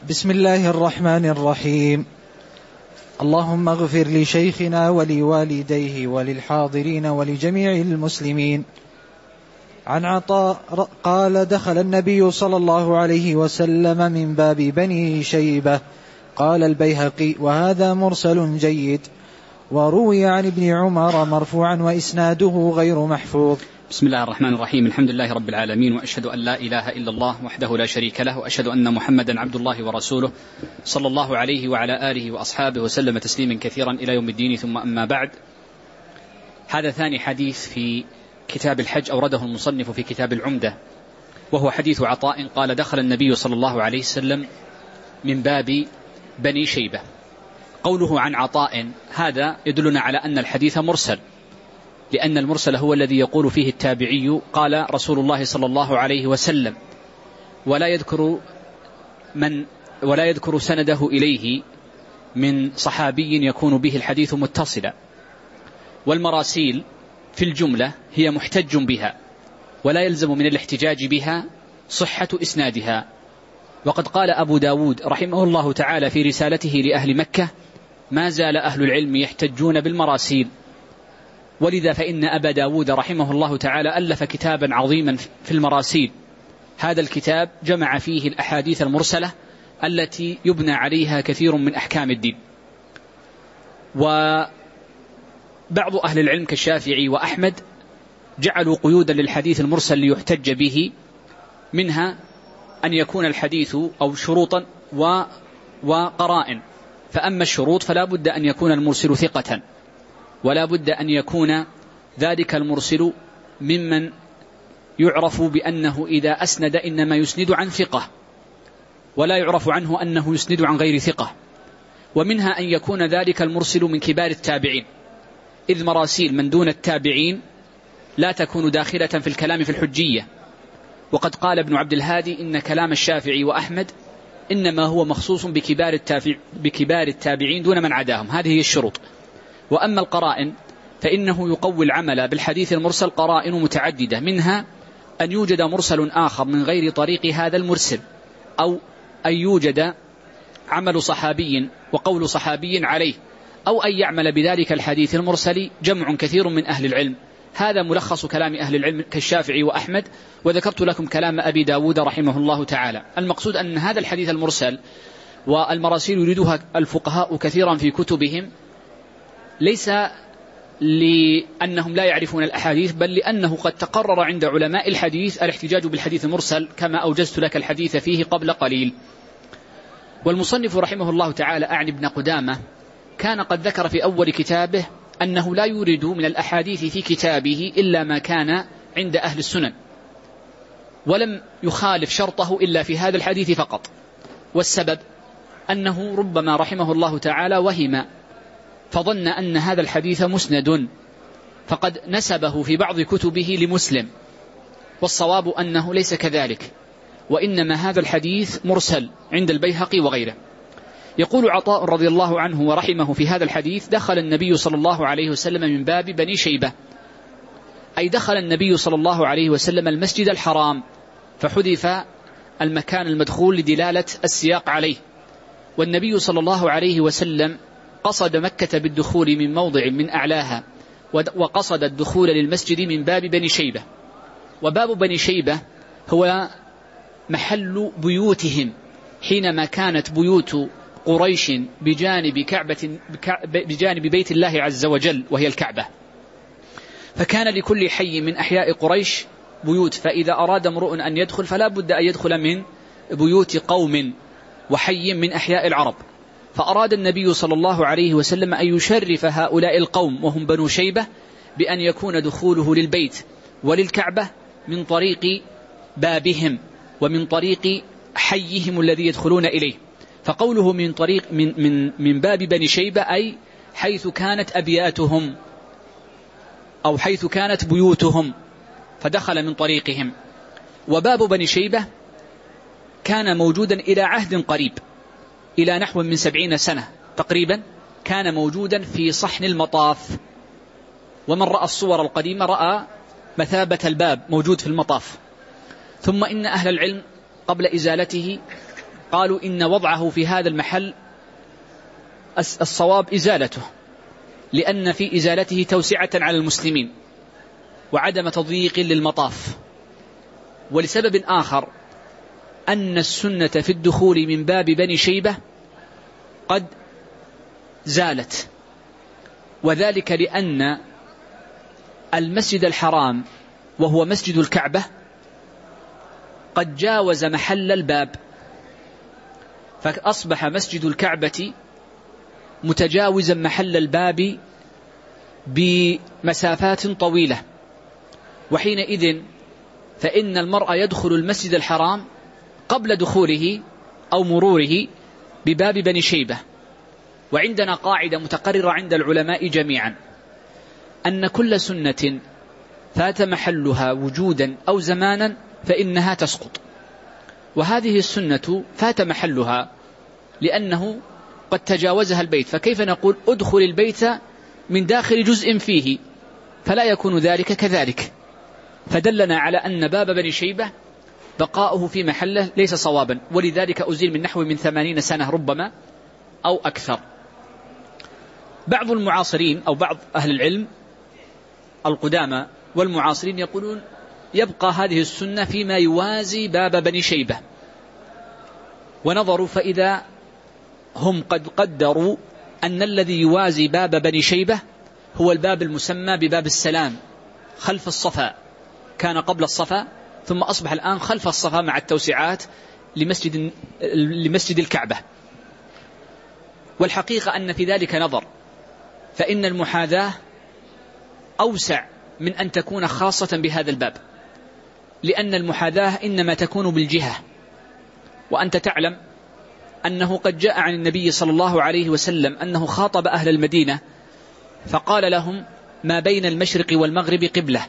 بسم الله الرحمن الرحيم. اللهم اغفر لشيخنا ولوالديه وللحاضرين ولجميع المسلمين. عن عطاء قال: دخل النبي صلى الله عليه وسلم من باب بني شيبة. قال البيهقي: وهذا مرسل جيد، وروي عن ابن عمر مرفوعا وإسناده غير محفوظ. بسم الله الرحمن الرحيم. الحمد لله رب العالمين، وأشهد أن لا إله إلا الله وحده لا شريك له، وأشهد أن محمدا عبد الله ورسوله صلى الله عليه وعلى آله وأصحابه وسلم تسليما كثيرا إلى يوم الدين. ثم أما بعد، هذا ثاني حديث في كتاب الحج أورده المصنف في كتاب العمدة، وهو حديث عطاء قال: دخل النبي صلى الله عليه وسلم من باب بني شيبة. قوله عن عطاء هذا يدلنا على أن الحديث مرسل، لأن المرسل هو الذي يقول فيه التابعي قال رسول الله صلى الله عليه وسلم، ولا يذكر سنده إليه من صحابي يكون به الحديث متصلا. والمراسيل في الجملة هي محتج بها، ولا يلزم من الاحتجاج بها صحة إسنادها. وقد قال أبو داود رحمه الله تعالى في رسالته لأهل مكة: ما زال أهل العلم يحتجون بالمراسيل. ولذا فإن أبا داود رحمه الله تعالى ألف كتابا عظيما في المراسيل. هذا الكتاب جمع فيه الأحاديث المرسلة التي يبنى عليها كثير من أحكام الدين. وبعض أهل العلم كالشافعي وأحمد جعلوا قيودا للحديث المرسل ليحتج به، منها أن يكون الحديث أو شروطا وقرائن. فأما الشروط فلا بد أن يكون المرسل ثقة، ولا بد أن يكون ذلك المرسل ممن يعرف بأنه إذا أسند إنما يسند عن ثقة، ولا يعرف عنه أنه يسند عن غير ثقة. ومنها أن يكون ذلك المرسل من كبار التابعين، إذ مراسيل من دون التابعين لا تكون داخلة في الكلام في الحجية. وقد قال ابن عبد الهادي إن كلام الشافعي وأحمد إنما هو مخصوص بكبار التابعين دون من عداهم. هذه هي الشروط. وأما القرائن فإنه يقوي العمل بالحديث المرسل قرائن متعددة، منها أن يوجد مرسل آخر من غير طريق هذا المرسل، أو أن يوجد عمل صحابي وقول صحابي عليه، أو أن يعمل بذلك الحديث المرسل جمع كثير من أهل العلم. هذا ملخص كلام أهل العلم كالشافعي وأحمد، وذكرت لكم كلام أبي داود رحمه الله تعالى. المقصود أن هذا الحديث المرسل والمراسيل يريدها الفقهاء كثيرا في كتبهم، ليس لأنهم لا يعرفون الأحاديث، بل لأنه قد تقرر عند علماء الحديث الاحتجاج بالحديث المرسل، كما أوجزت لك الحديث فيه قبل قليل. والمصنف رحمه الله تعالى أعني ابن قدامة كان قد ذكر في أول كتابه أنه لا يورد من الأحاديث في كتابه إلا ما كان عند أهل السنن، ولم يخالف شرطه إلا في هذا الحديث فقط. والسبب أنه ربما رحمه الله تعالى وهم فظن أن هذا الحديث مسند، فقد نسبه في بعض كتبه لمسلم، والصواب أنه ليس كذلك، وإنما هذا الحديث مرسل عند البيهقي وغيره. يقول عطاء رضي الله عنه ورحمه في هذا الحديث: دخل النبي صلى الله عليه وسلم من باب بني شيبة، أي دخل النبي صلى الله عليه وسلم المسجد الحرام، فحذف المكان المدخول لدلالة السياق عليه. والنبي صلى الله عليه وسلم قصد مكة بالدخول من موضع من أعلاها، وقصد الدخول للمسجد من باب بني شيبة. وباب بني شيبة هو محل بيوتهم حينما كانت بيوت قريش بجانب بيت الله عز وجل وهي الكعبة، فكان لكل حي من أحياء قريش بيوت، فإذا أراد امرؤ أن يدخل فلا بد أن يدخل من بيوت قوم وحي من أحياء العرب. فأراد النبي صلى الله عليه وسلم أن يشرف هؤلاء القوم وهم بنو شيبة بأن يكون دخوله للبيت وللكعبة من طريق بابهم ومن طريق حيهم الذي يدخلون إليه. فقوله من طريق من باب بني شيبة أي حيث كانت أبياتهم أو حيث كانت بيوتهم، فدخل من طريقهم. وباب بني شيبة كان موجودا إلى عهد قريب، إلى نحو من 70 سنة تقريبا، كان موجودا في صحن المطاف. ومن رأى الصور القديمة رأى مثابة الباب موجود في المطاف. ثم إن أهل العلم قبل إزالته قالوا إن وضعه في هذا المحل الصواب إزالته، لأن في إزالته توسعة على المسلمين وعدم تضييق للمطاف. ولسبب آخر أن السنة في الدخول من باب بني شيبة قد زالت، وذلك لأن المسجد الحرام وهو مسجد الكعبة قد جاوز محل الباب، فأصبح مسجد الكعبة متجاوزا محل الباب بمسافات طويلة، وحينئذ فإن المرء يدخل المسجد الحرام قبل دخوله أو مروره بباب بني شيبة. وعندنا قاعدة متقررة عند العلماء جميعا أن كل سنة فات محلها وجودا أو زمانا فإنها تسقط، وهذه السنة فات محلها لأنه قد تجاوزها البيت، فكيف نقول ادخل البيت من داخل جزء فيه؟ فلا يكون ذلك كذلك. فدلنا على أن باب بني شيبة بقاؤه في محله ليس صوابا، ولذلك أزيل من نحو من 80 سنة ربما أو أكثر. بعض المعاصرين أو بعض أهل العلم القدامى والمعاصرين يقولون يبقى هذه السنة فيما يوازي باب بني شيبة، ونظروا فإذا هم قد قدروا أن الذي يوازي باب بني شيبة هو الباب المسمى بباب السلام خلف الصفا، كان قبل الصفا ثم أصبح الآن خلف الصفا مع التوسعات لمسجد الكعبة. والحقيقة أن في ذلك نظر، فإن المحاذاة أوسع من أن تكون خاصة بهذا الباب، لأن المحاذاة إنما تكون بالجهة، وأنت تعلم أنه قد جاء عن النبي صلى الله عليه وسلم أنه خاطب أهل المدينة فقال لهم ما بين المشرق والمغرب قبلة،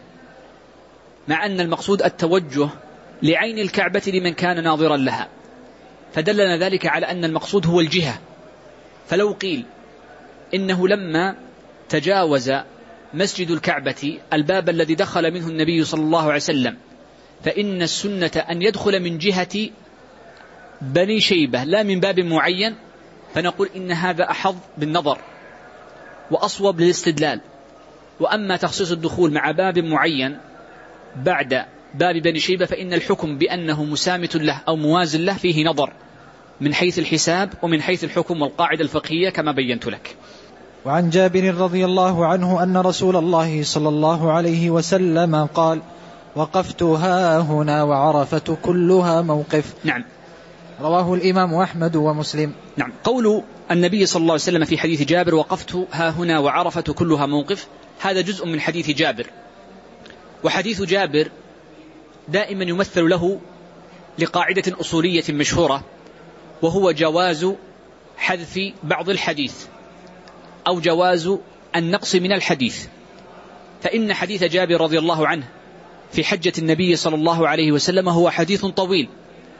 مع أن المقصود التوجه لعين الكعبة لمن كان ناظرا لها، فدلنا ذلك على أن المقصود هو الجهة. فلو قيل إنه لما تجاوز مسجد الكعبة الباب الذي دخل منه النبي صلى الله عليه وسلم فإن السنة أن يدخل من جهة بني شيبة لا من باب معين، فنقول إن هذا أحظ بالنظر وأصوب للاستدلال. وأما تخصيص الدخول مع باب معين بعد باب بني شيبة فإن الحكم بأنه مسامت له أو موازن له فيه نظر من حيث الحساب ومن حيث الحكم والقاعدة الفقهية كما بينت لك. وعن جابر رضي الله عنه أن رسول الله صلى الله عليه وسلم قال وقفت ها هنا وعرفة كلها موقف. نعم. رواه الإمام أحمد ومسلم. نعم. قول النبي صلى الله عليه وسلم في حديث جابر وقفت ها هنا وعرفة كلها موقف، هذا جزء من حديث جابر، وحديث جابر دائما يمثل له لقاعدة أصولية مشهورة، وهو جواز حذف بعض الحديث أو جواز النقص من الحديث. فإن حديث جابر رضي الله عنه في حجة النبي صلى الله عليه وسلم هو حديث طويل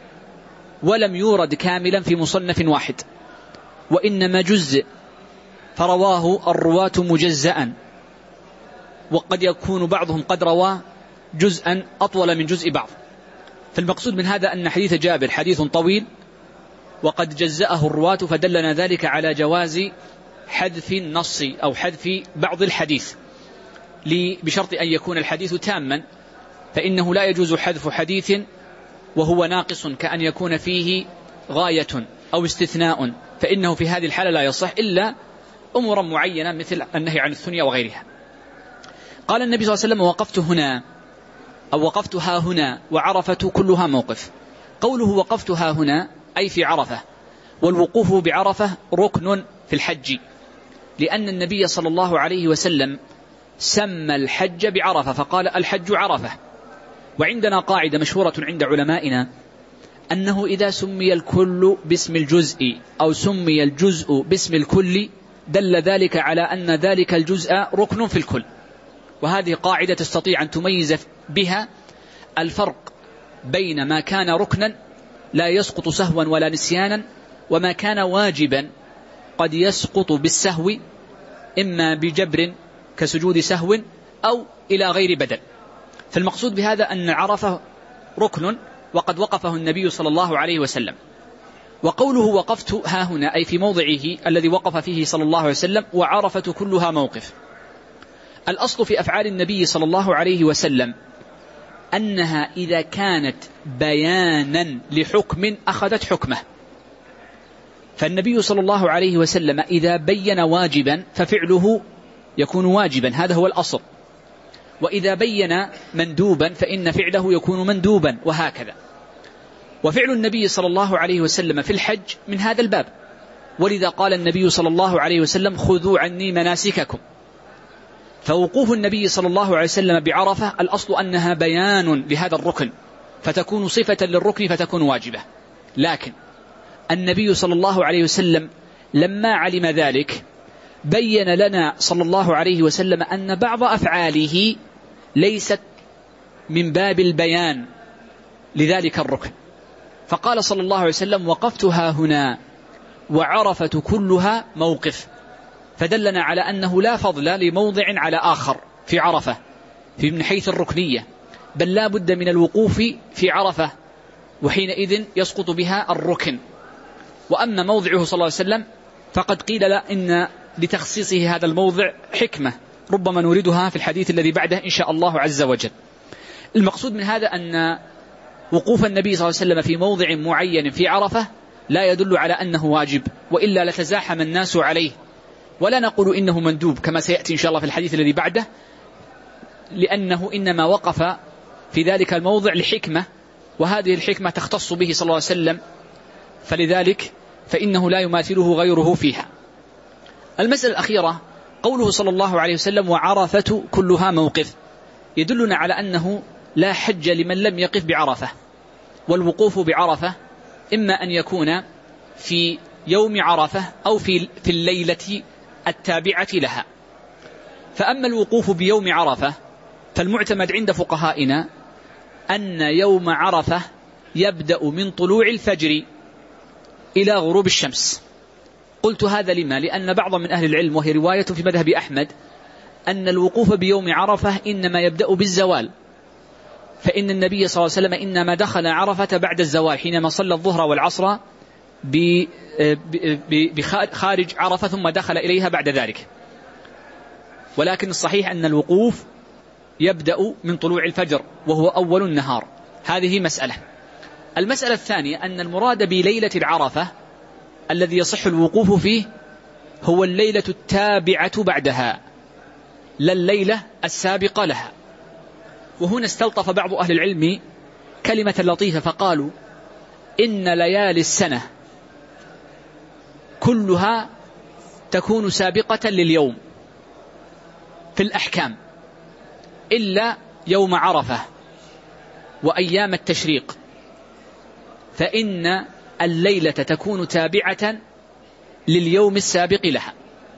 ولم يورد كاملا في مصنف واحد، وإنما جزء فرواه الرواة مجزأ، وقد يكون بعضهم قد رواه جزءا أطول من جزء بعض. فالمقصود من هذا أن حديث جابر حديث طويل وقد جزأه الرواة، فدلنا ذلك على جواز حذف النص أو حذف بعض الحديث بشرط أن يكون الحديث تاما، فإنه لا يجوز حذف حديث وهو ناقص كأن يكون فيه غاية أو استثناء، فإنه في هذه الحالة لا يصح إلا أمورا معينة مثل النهي عن الثنية وغيرها. قال النبي صلى الله عليه وسلم وقفت هنا أو وقفت ها هنا وعرفة كلها موقف. قوله وقفت ها هنا أي في عرفة، والوقوف بعرفة ركن في الحج، لأن النبي صلى الله عليه وسلم سمى الحج بعرفة فقال الحج عرفة. وعندنا قاعدة مشهورة عند علمائنا أنه إذا سمي الكل باسم الجزء أو سمي الجزء باسم الكل دل ذلك على أن ذلك الجزء ركن في الكل. وهذه قاعدة تستطيع أن تميز بها الفرق بين ما كان ركنا لا يسقط سهوا ولا نسيانا وما كان واجبا قد يسقط بالسهو إما بجبر كسجود سهو أو إلى غير بدل. فالمقصود بهذا أن عرفة ركن وقد وقفه النبي صلى الله عليه وسلم. وقوله وقفت ها هنا أي في موضعه الذي وقف فيه صلى الله عليه وسلم، وعرفة كلها موقف. الأصل في أفعال النبي صلى الله عليه وسلم أنها إذا كانت بيانا لحكم أخذت حكمه، فالنبي صلى الله عليه وسلم إذا بين واجبا ففعله يكون واجبا، هذا هو الأصل، وإذا بين مندوبا فإن فعله يكون مندوبا، وهكذا. وفعل النبي صلى الله عليه وسلم في الحج من هذا الباب، ولذا قال النبي صلى الله عليه وسلم خذوا عني مناسككم. فوقوف النبي صلى الله عليه وسلم بعرفة الأصل أنها بيان لهذا الركن، فتكون صفة للركن فتكون واجبة. لكن النبي صلى الله عليه وسلم لما علم ذلك بين لنا صلى الله عليه وسلم أن بعض أفعاله ليست من باب البيان لذلك الركن، فقال صلى الله عليه وسلم وقفتها هنا وعرفة كلها موقف، فدلنا على أنه لا فضل لموضع على آخر في عرفة من حيث الركنية، بل لا بد من الوقوف في عرفة، وحينئذ يسقط بها الركن. وأما موضعه صلى الله عليه وسلم فقد قيل لا إن لتخصيصه هذا الموضع حكمة ربما نوردها في الحديث الذي بعده إن شاء الله عز وجل. المقصود من هذا أن وقوف النبي صلى الله عليه وسلم في موضع معين في عرفة لا يدل على أنه واجب، وإلا لتزاحم الناس عليه، ولا نقول إنه مندوب كما سيأتي إن شاء الله في الحديث الذي بعده، لأنه إنما وقف في ذلك الموضع لحكمة، وهذه الحكمة تختص به صلى الله عليه وسلم، فلذلك فإنه لا يماثله غيره فيها. المسألة الأخيرة قوله صلى الله عليه وسلم وعرفة كلها موقف، يدلنا على أنه لا حج لمن لم يقف بعرفة، والوقوف بعرفة إما أن يكون في يوم عرفة أو في الليلة التابعة لها. فأما الوقوف بيوم عرفة فالمعتمد عند فقهائنا أن يوم عرفة يبدأ من طلوع الفجر إلى غروب الشمس. قلت هذا لما؟ لأن بعض من أهل العلم، وهي رواية في مذهب أحمد، أن الوقوف بيوم عرفة إنما يبدأ بالزوال، فإن النبي صلى الله عليه وسلم إنما دخل عرفة بعد الزوال حينما صلى الظهر والعصر بخارج عرفة ثم دخل إليها بعد ذلك. ولكن الصحيح أن الوقوف يبدأ من طلوع الفجر وهو أول النهار. هذه مسألة. المسألة الثانية أن المراد بليلة العرفة الذي يصح الوقوف فيه هو الليلة التابعة بعدها، لا الليلة السابقة لها. وهنا استلطف بعض أهل العلم كلمة لطيفة فقالوا إن ليالي السنة كلها تكون سابقة لليوم في الأحكام إلا يوم عرفة وأيام التشريق، فإن الليلة تكون تابعة لليوم السابق لها.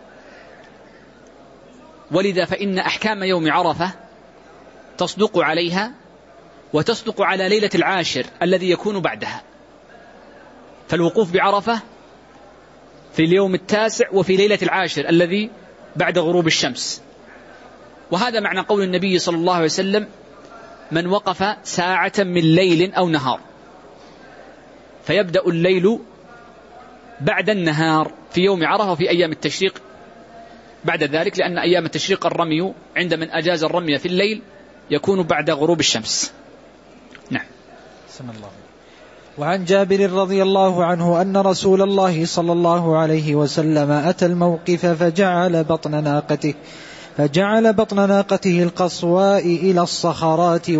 ولذا فإن أحكام يوم عرفة تصدق عليها وتصدق على ليلة العاشر الذي يكون بعدها، فالوقوف بعرفة في اليوم التاسع وفي ليلة العاشر الذي بعد غروب الشمس. وهذا معنى قول النبي صلى الله عليه وسلم من وقف ساعة من ليل أو نهار، فيبدأ الليل بعد النهار في يوم عرفة وفي أيام التشريق بعد ذلك، لأن أيام التشريق الرمي عند من أجاز الرمي في الليل يكون بعد غروب الشمس. نعم. بسم الله. وعن جابر رضي الله عنه أن رسول الله صلى الله عليه وسلم أتى الموقف فجعل بطن ناقته القصواء إلى الصخرات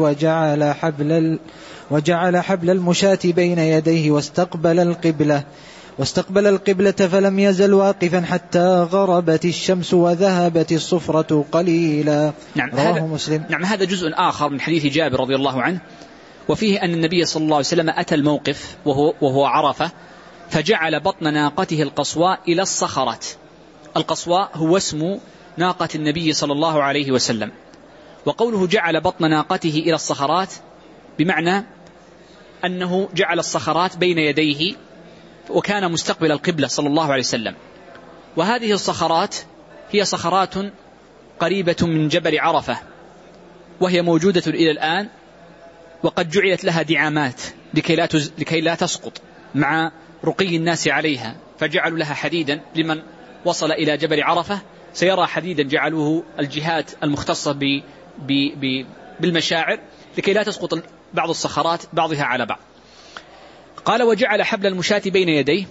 وجعل حبل المشاة بين يديه واستقبل القبلة فلم يزل واقفا حتى غربت الشمس وذهبت الصفرة قليلا. نعم. رواه مسلم. نعم. هذا جزء آخر من حديث جابر رضي الله عنه، وفيه أن النبي صلى الله عليه وسلم أتى الموقف وهو عرفة فجعل بطن ناقته القصواء إلى الصخرات. القصواء هو اسم ناقة النبي صلى الله عليه وسلم. وقوله جعل بطن ناقته إلى الصخرات بمعنى أنه جعل الصخرات بين يديه وكان مستقبل القبلة صلى الله عليه وسلم. وهذه الصخرات هي صخرات قريبة من جبل عرفة، وهي موجودة إلى الآن، وقد جعلت لها دعامات لكي لا تسقط، مع رقي الناس عليها، فجعلوا لها حديدا لمن وصل إلى جبل عرفة سيرى حديدا جعلوه الجهات المختصة بالمشاعر لكي لا تسقط بعض الصخرات بعضها على بعض. قال وجعل حبل المشاة بين يديه،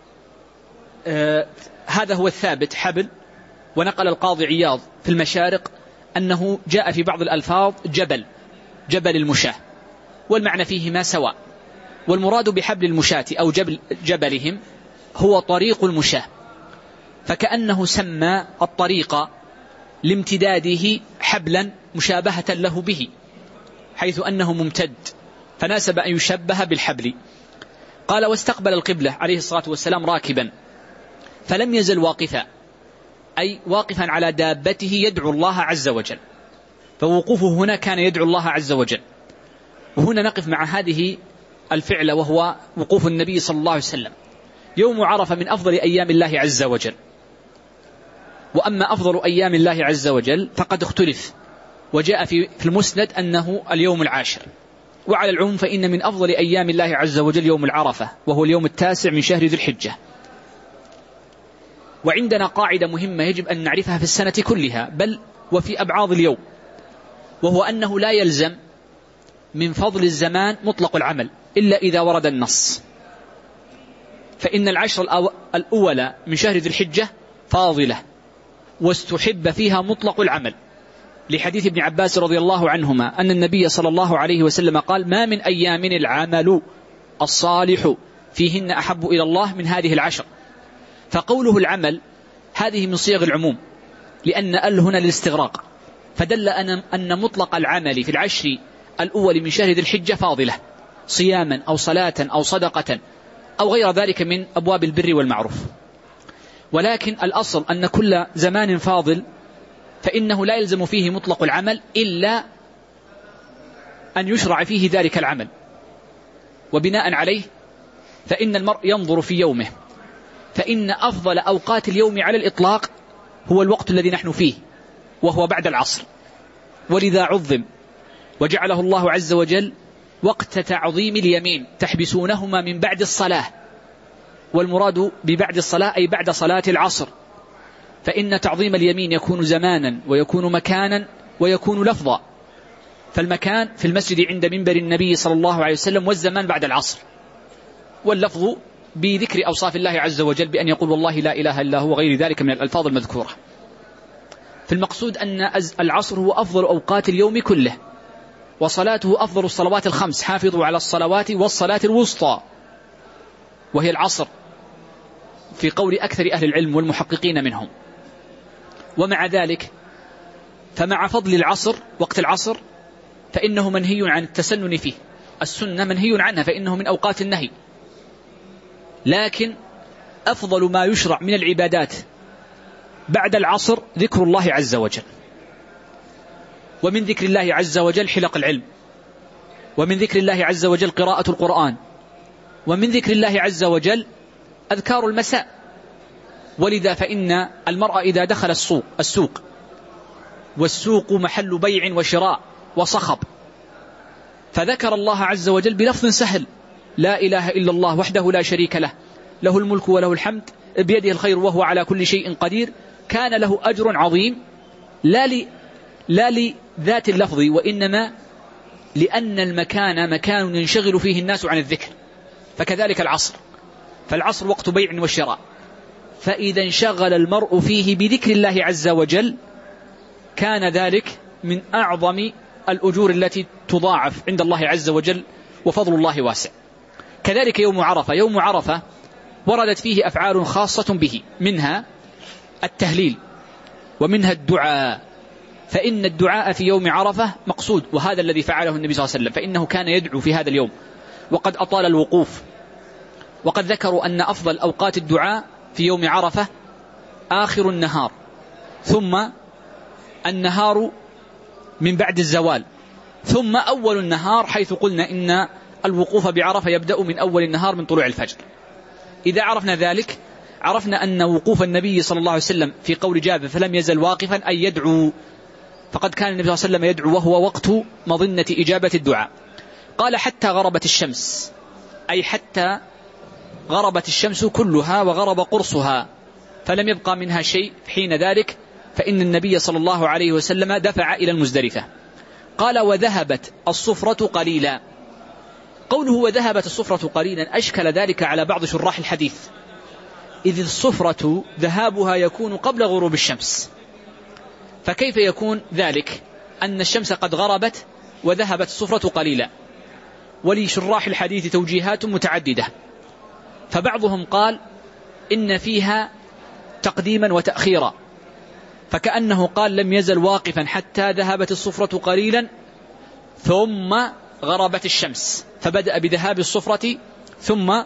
هذا هو الثابت حبل. ونقل القاضي عياض في المشارق أنه جاء في بعض الألفاظ جبل المشاة، والمعنى فيهما سواء، والمراد بحبل المشاة أو جبلهم هو طريق المشاة، فكأنه سمى الطريق لامتداده حبلا مشابهة له به، حيث أنه ممتد فناسب أن يشبه بالحبل. قال واستقبل القبلة عليه الصلاة والسلام راكبا، فلم يزل واقفا، أي واقفا على دابته يدعو الله عز وجل، فوقوفه هنا كان يدعو الله عز وجل. وهنا نقف مع هذه الفعلة، وهو وقوف النبي صلى الله عليه وسلم. يوم عرفة من أفضل أيام الله عز وجل، وأما أفضل أيام الله عز وجل فقد اختلف، وجاء في المسند أنه اليوم العاشر، وعلى العموم فإن من أفضل أيام الله عز وجل يوم العرفة، وهو اليوم التاسع من شهر ذي الحجة. وعندنا قاعدة مهمة يجب أن نعرفها في السنة كلها، بل وفي أبعاض اليوم، وهو أنه لا يلزم من فضل الزمان مطلق العمل إلا إذا ورد النص. فإن العشر الأولى من شهر ذي الحجة فاضلة، واستحب فيها مطلق العمل، لحديث ابن عباس رضي الله عنهما أن النبي صلى الله عليه وسلم قال ما من أيام العمل الصالح فيهن أحب إلى الله من هذه العشر. فقوله العمل هذه من صيغ العموم، لأن هنا للاستغراق، فدل أن مطلق العمل في العشر الأول من شهر ذي الحجة فاضلة، صياما أو صلاة أو صدقة أو غير ذلك من أبواب البر والمعروف. ولكن الأصل أن كل زمان فاضل فإنه لا يلزم فيه مطلق العمل إلا أن يشرع فيه ذلك العمل، وبناء عليه فإن المرء ينظر في يومه، فإن أفضل أوقات اليوم على الإطلاق هو الوقت الذي نحن فيه، وهو بعد العصر، ولذا عظم وجعله الله عز وجل وقت تعظيم اليمين، تحبسونهما من بعد الصلاة، والمراد ببعد الصلاة أي بعد صلاة العصر، فإن تعظيم اليمين يكون زمانا ويكون مكانا ويكون لفظا. فالمكان في المسجد عند منبر النبي صلى الله عليه وسلم، والزمان بعد العصر، واللفظ بذكر أوصاف الله عز وجل بأن يقول والله لا إله إلا هو، غير ذلك من الألفاظ المذكورة. فالمقصود أن العصر هو أفضل أوقات اليوم كله، وصلاته أفضل الصلوات الخمس، حافظوا على الصلوات والصلاة الوسطى، وهي العصر في قول أكثر أهل العلم والمحققين منهم. ومع ذلك فمع فضل العصر وقت العصر فإنه منهي عن التسنن فيه، السنة منهي عنها فإنه من أوقات النهي، لكن أفضل ما يشرع من العبادات بعد العصر ذكر الله عز وجل، ومن ذكر الله عز وجل حلق العلم، ومن ذكر الله عز وجل قراءة القرآن، ومن ذكر الله عز وجل أذكار المساء. ولذا فإن المرء إذا دخل السوق والسوق محل بيع وشراء وصخب، فذكر الله عز وجل بلفظ سهل لا إله إلا الله وحده لا شريك له، له الملك وله الحمد بيده الخير وهو على كل شيء قدير، كان له أجر عظيم، لا لذات اللفظ، وإنما لأن المكان مكان ينشغل فيه الناس عن الذكر. فكذلك العصر، فالعصر وقت بيع وشراء، فإذا انشغل المرء فيه بذكر الله عز وجل كان ذلك من أعظم الأجور التي تضاعف عند الله عز وجل، وفضل الله واسع. كذلك يوم عرفة، يوم عرفة وردت فيه أفعال خاصة به، منها التهليل ومنها الدعاء، فإن الدعاء في يوم عرفة مقصود، وهذا الذي فعله النبي صلى الله عليه وسلم، فإنه كان يدعو في هذا اليوم وقد أطال الوقوف. وقد ذكروا أن أفضل أوقات الدعاء في يوم عرفة آخر النهار، ثم النهار من بعد الزوال، ثم أول النهار، حيث قلنا إن الوقوف بعرفة يبدأ من أول النهار من طلوع الفجر. إذا عرفنا ذلك عرفنا أن وقوف النبي صلى الله عليه وسلم في قول جابر فلم يزل واقفا أي يدعو، فقد كان النبي صلى الله عليه وسلم يدعو وهو وقت مظنة إجابة الدعاء. قال حتى غربت الشمس، أي حتى غربت الشمس كلها وغرب قرصها فلم يبقى منها شيء حين ذلك، فإن النبي صلى الله عليه وسلم دفع إلى المزدلفة. قال وذهبت الصفرة قليلا. قوله وذهبت الصفرة قليلا أشكل ذلك على بعض شراح الحديث، إذ الصفرة ذهابها يكون قبل غروب الشمس، فكيف يكون ذلك أن الشمس قد غربت وذهبت الصفرة قليلا؟ ولشراح الحديث توجيهات متعددة، فبعضهم قال إن فيها تقديما وتأخيرا، فكأنه قال لم يزل واقفا حتى ذهبت الصفرة قليلا ثم غربت الشمس، فبدأ بذهاب الصفرة ثم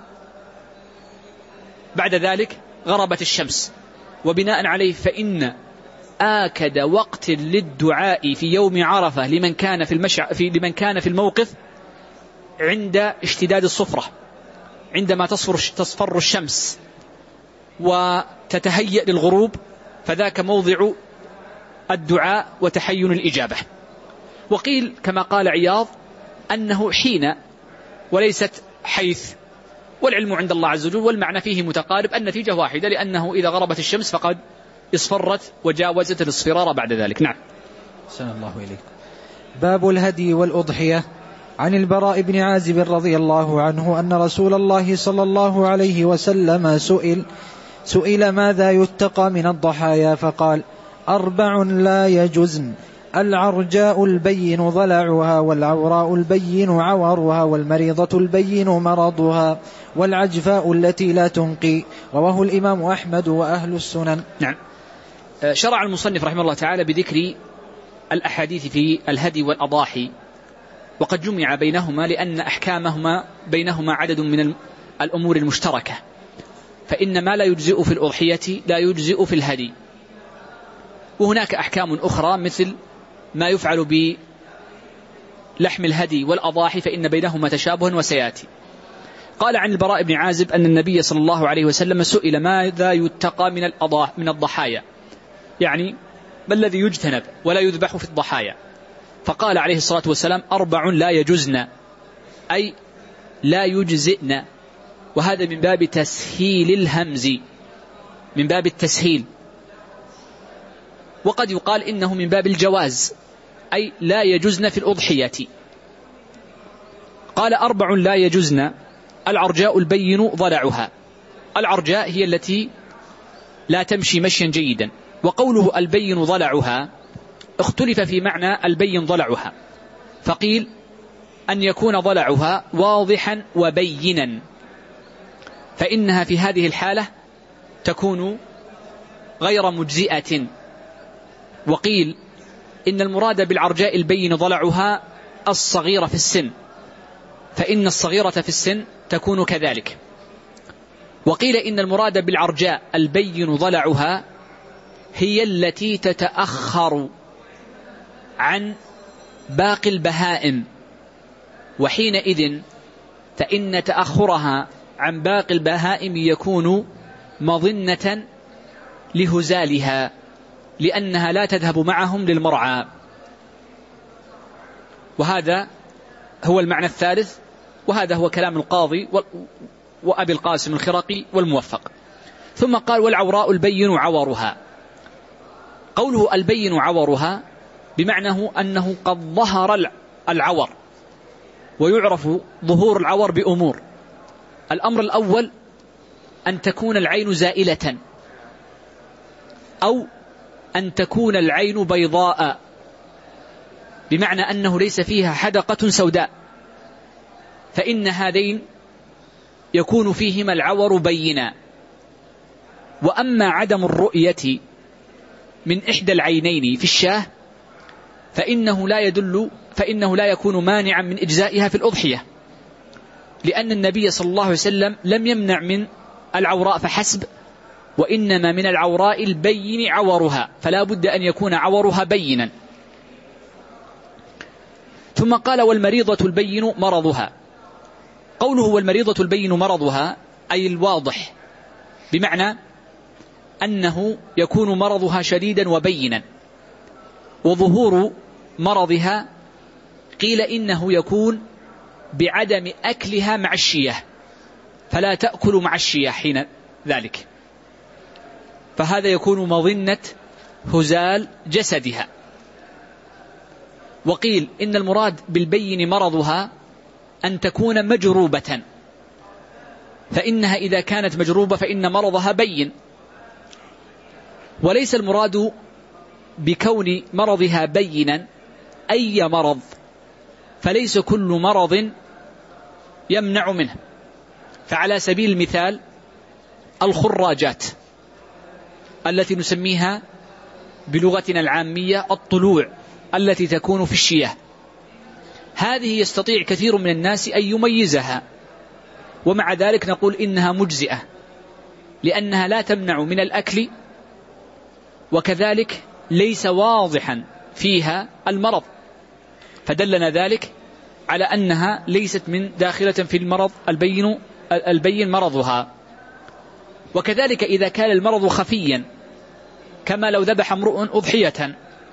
بعد ذلك غربت الشمس. وبناء عليه فإن آكد وقت للدعاء في يوم عرفة لمن كان في الموقف عند اشتداد الصفرة، عندما تصفر الشمس وتتهيأ للغروب، فذاك موضع الدعاء وتحين الإجابة. وقيل كما قال عياض أنه حين وليست حيث، والعلم عند الله عز وجل، والمعنى فيه متقارب، النتيجة واحدة، لأنه إذا غربت الشمس فقد اصفرت وجاوزت الاصفرار بعد ذلك. نعم. سلام الله إليك. باب الهدي والأضحية. عن البراء بن عازب رضي الله عنه أن رسول الله صلى الله عليه وسلم سئل ماذا يتقى من الضحايا، فقال 4 لا يجزن: العرجاء البين ضلعها، والعوراء البين عورها، والمريضة البين مرضها، والعجفاء التي لا تنقي. رواه الإمام أحمد وأهل السنن. نعم. شرع المصنف رحمه الله تعالى بذكر الأحاديث في الهدي والأضاحي، وقد جمع بينهما لأن أحكامهما بينهما عدد من الأمور المشتركة، فإن ما لا يجزئ في الأضحية لا يجزئ في الهدي، وهناك أحكام أخرى مثل ما يفعل بلحم الهدي والأضاحي فإن بينهما تشابه وسيأتي. قال عن البراء بن عازب أن النبي صلى الله عليه وسلم سئل ماذا يتقى من الضحايا، يعني ما الذي يجتنب ولا يذبح في الضحايا، فقال عليه الصلاة والسلام 4 لا يجزن، أي لا يجزئن، وهذا من باب تسهيل الهمز، من باب التسهيل، وقد يقال إنه من باب الجواز، أي لا يجزن في الأضحية. قال 4 لا يجزن: العرجاء البين ضلعها. العرجاء هي التي لا تمشي مشيا جيدا، وقوله البين ضلعها اختلف في معنى البين ضلعها، فقيل أن يكون ضلعها واضحا وبينا، فإنها في هذه الحالة تكون غير مجزئة. وقيل إن المراد بالعرجاء البين ضلعها الصغيرة في السن، فإن الصغيرة في السن تكون كذلك. وقيل إن المراد بالعرجاء البين ضلعها هي التي تتأخر عن باقي البهائم، وحينئذ فإن تأخرها عن باقي البهائم يكون مظنة لهزالها، لأنها لا تذهب معهم للمرعى. وهذا هو المعنى الثالث، وهذا هو كلام القاضي وأبي القاسم الخرقي والموفق. ثم قال والعوراء البين عورها. قوله البين عورها بمعنى أنه قد ظهر العور، ويعرف ظهور العور بأمور: الأمر الأول أن تكون العين زائلة، أو أن تكون العين بيضاء، بمعنى أنه ليس فيها حدقة سوداء، فإن هذين يكون فيهما العور بينا. وأما عدم الرؤية من إحدى العينين في الشاة فإنه لا يكون مانعا من إجزائها في الأضحية، لأن النبي صلى الله عليه وسلم لم يمنع من العوراء فحسب، وإنما من العوراء البين عورها، فلا بد أن يكون عورها بينا. ثم قال والمريضة البين مرضها. قوله والمريضة البين مرضها أي الواضح، بمعنى أنه يكون مرضها شديدا وبينا. وظهور مرضها قيل إنه يكون بعدم أكلها مع الشياه، فلا تأكل مع الشياه حين ذلك، فهذا يكون مظنة هزال جسدها. وقيل إن المراد بالبين مرضها أن تكون مجروبة، فإنها إذا كانت مجروبة فإن مرضها بين، وليس المراد بكون مرضها بينا أي مرض، فليس كل مرض يمنع منه. فعلى سبيل المثال الخراجات التي نسميها بلغتنا العامية الطلوع التي تكون في الشياه، هذه يستطيع كثير من الناس أن يميزها، ومع ذلك نقول إنها مجزئة لأنها لا تمنع من الأكل، وكذلك ليس واضحا فيها المرض، فدلنا ذلك على أنها ليست من داخلة في المرض البين مرضها. وكذلك إذا كان المرض خفيا، كما لو ذبح امرؤ أضحية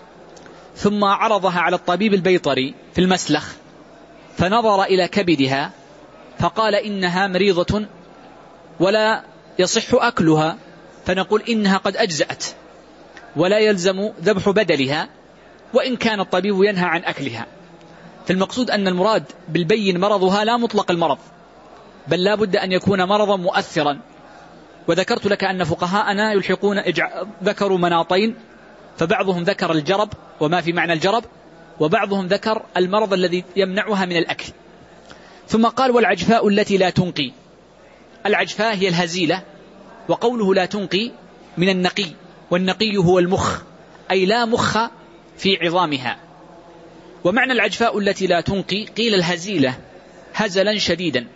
ثم عرضها على الطبيب البيطري في المسلخ فنظر إلى كبدها فقال إنها مريضة ولا يصح أكلها، فنقول إنها قد أجزأت ولا يلزم ذبح بدلها، وإن كان الطبيب ينهى عن أكلها. فالمقصود أن المراد بالبين مرضها لا مطلق المرض، بل لا بد أن يكون مرضا مؤثرا. وذكرت لك أن فقهاءنا يلحقون ذكروا مناطين، فبعضهم ذكر الجرب وما في معنى الجرب، وبعضهم ذكر المرض الذي يمنعها من الأكل. ثم قال والعجفاء التي لا تنقي. العجفاء هي الهزيلة، وقوله لا تنقي من النقي، والنقي هو المخ، أي لا مخ في عظامها. ومعنى العجفاء التي لا تنقي قيل الهزيلة هزلا شديدا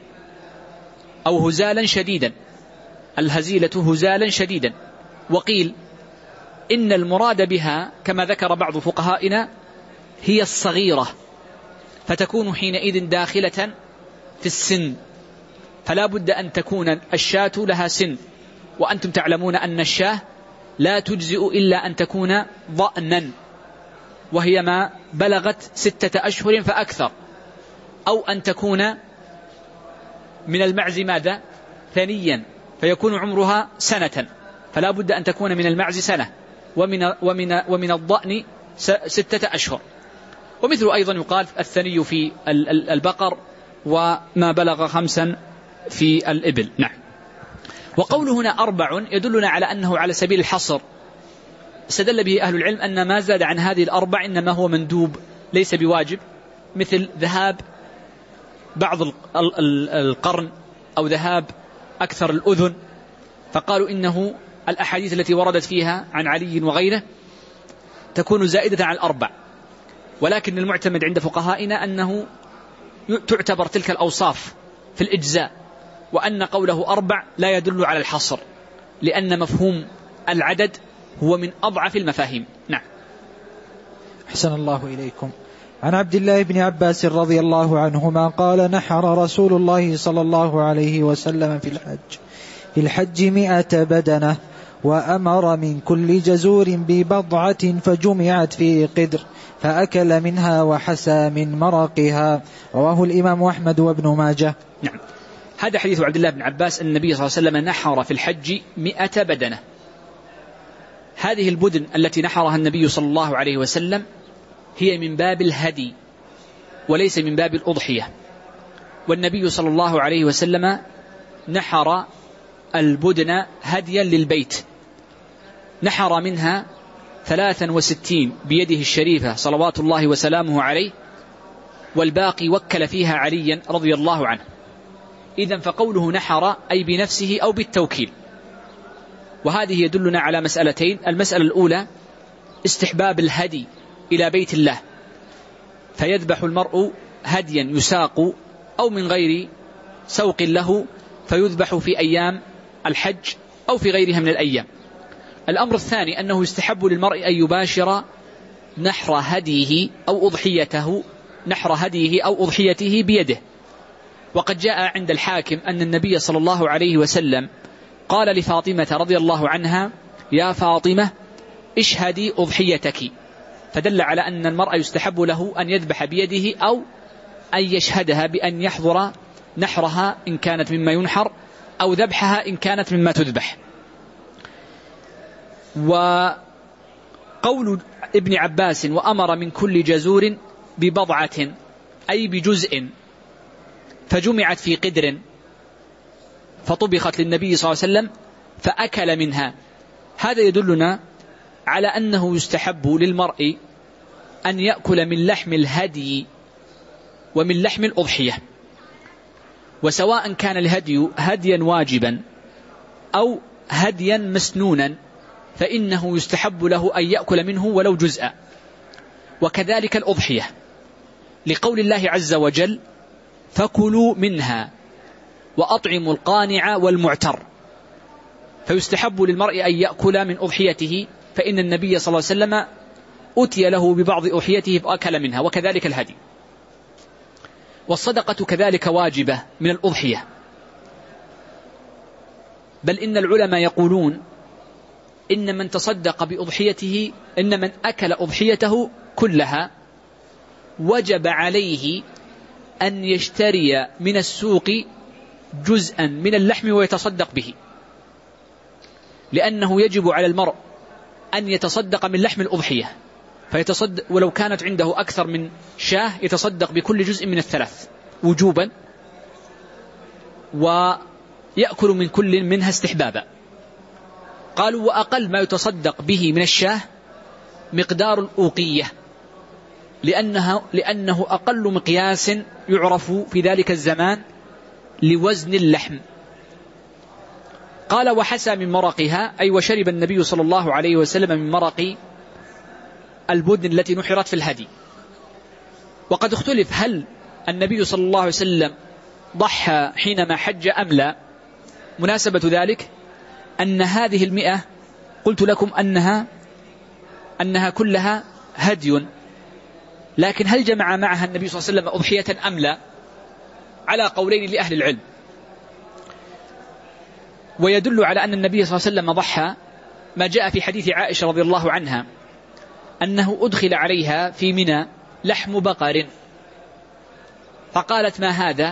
أو هزالا شديدا، الهزيلة هزالا شديدا. وقيل إن المراد بها كما ذكر بعض فقهائنا هي الصغيرة، فتكون حينئذ داخلة في السن، فلا بد أن تكون الشاة لها سن، وأنتم تعلمون أن الشاة لا تجزئ إلا أن تكون ضأنا، وهي ما بلغت 6 أشهر فأكثر، أو أن تكون من المعز ماذا؟ ثنيا، فيكون عمرها سنة، فلا بد أن تكون من المعز سنة، ومن الضأن 6 أشهر. ومثل أيضا يقال الثني في البقر، وما بلغ 5 في الإبل. نعم. وقوله هنا 4 يدلنا على أنه على سبيل الحصر، استدل به أهل العلم أن ما زاد عن هذه 4 إنما هو مندوب ليس بواجب، مثل ذهاب بعض القرن أو ذهاب أكثر الأذن، فقالوا إنه الأحاديث التي وردت فيها عن علي وغيره تكون زائدة عن 4. ولكن المعتمد عند فقهائنا أنه تعتبر تلك الأوصاف في الإجزاء، وأن قوله 4 لا يدل على الحصر، لأن مفهوم العدد هو من أضعف المفاهيم. نعم. أحسن الله إليكم. عن عبد الله بن عباس رضي الله عنهما قال نحر رسول الله صلى الله عليه وسلم في الحج 100 بدنة، وأمر من كل جزور ببضعة فجمعت في قدر، فأكل منها وحسى من مرقها. رواه الإمام أحمد وابن ماجه. نعم. هذا حديث عبد الله بن عباس، النبي صلى الله عليه وسلم نحر في الحج 100 بدنة. هذه البدن التي نحرها النبي صلى الله عليه وسلم هي من باب الهدي وليس من باب الأضحية، والنبي صلى الله عليه وسلم نحر البدن هديا للبيت، نحر منها 63 بيده الشريفة صلوات الله وسلامه عليه، والباقي وكل فيها عليا رضي الله عنه. إذن فقوله نحر أي بنفسه أو بالتوكيل. وهذه يدلنا على مسألتين: المسألة الأولى استحباب الهدي إلى بيت الله، فيذبح المرء هديا يساق أو من غير سوق له، فيذبح في أيام الحج أو في غيرها من الأيام. الأمر الثاني أنه يستحب للمرء أن يباشر نحر هديه أو أضحيته بيده. وقد جاء عند الحاكم أن النبي صلى الله عليه وسلم قال لفاطمة رضي الله عنها: يا فاطمة اشهدي أضحيتك، فدل على أن المرء يستحب له أن يذبح بيده أو أن يشهدها بأن يحضر نحرها إن كانت مما ينحر، أو ذبحها إن كانت مما تذبح. وقول ابن عباس وأمر من كل جزور ببضعة أي بجزء فجمعت في قدر فطبخت للنبي صلى الله عليه وسلم فأكل منها. هذا يدلنا على أنه يستحب للمرء أن يأكل من لحم الهدي ومن لحم الأضحية، وسواء كان الهدي هديا واجبا أو هديا مسنونا فإنه يستحب له أن يأكل منه ولو جزءا. وكذلك الأضحية، لقول الله عز وجل فكلوا منها وأطعموا القانع والمعتر، فيستحب للمرء أن يأكل من أضحيته، فإن النبي صلى الله عليه وسلم أتي له ببعض أضحيته فأكل منها، وكذلك الهدي. والصدقة كذلك واجبة من الأضحية، بل إن العلماء يقولون إن من تصدق بأضحيته، إن من أكل أضحيته كلها وجب عليه أن يشتري من السوق جزءا من اللحم ويتصدق به، لأنه يجب على المرء أن يتصدق من لحم الأضحية، فيتصدق ولو كانت عنده أكثر من شاه يتصدق بكل جزء من الثلاث وجوبا، ويأكل من كل منها استحبابا. قالوا وأقل ما يتصدق به من الشاه مقدار الأوقية، لأنه أقل مقياس يعرف في ذلك الزمان لوزن اللحم. قال وحسى من مرقها، أي وشرب النبي صلى الله عليه وسلم من مرق البدن التي نحرت في الهدي. وقد اختلف هل النبي صلى الله عليه وسلم ضحى حينما حج أم لا. مناسبة ذلك أن هذه 100 قلت لكم أنها كلها هدي، لكن هل جمع معها النبي صلى الله عليه وسلم أضحية أم لا؟ على قولين لأهل العلم. ويدل على أن النبي صلى الله عليه وسلم ضحى ما جاء في حديث عائشة رضي الله عنها أنه أدخل عليها في منى لحم بقر، فقالت ما هذا؟